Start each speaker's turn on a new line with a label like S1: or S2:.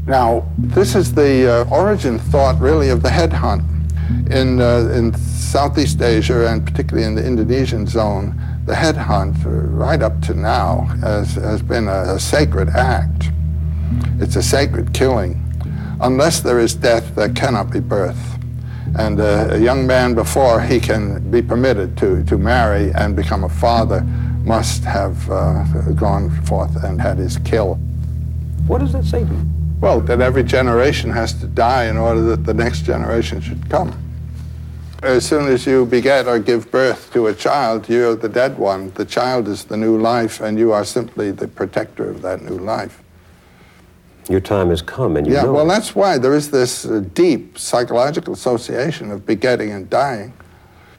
S1: Now, this is the origin thought, really, of the headhunt. In Southeast Asia, and particularly in the Indonesian zone, the headhunt, right up to now, has been a sacred act. It's a sacred killing. Unless there is death, there cannot be birth. And a young man, before he can be permitted to marry and become a father, must have gone forth and had his kill.
S2: What does that say to you?
S1: Well, that every generation has to die in order that the next generation should come. As soon as you beget or give birth to a child, you're the dead one. The child is the new life, and you are simply the protector of that new life.
S2: Your time has come, and you know
S1: well,
S2: it.
S1: that's why there is this deep psychological association of begetting and dying.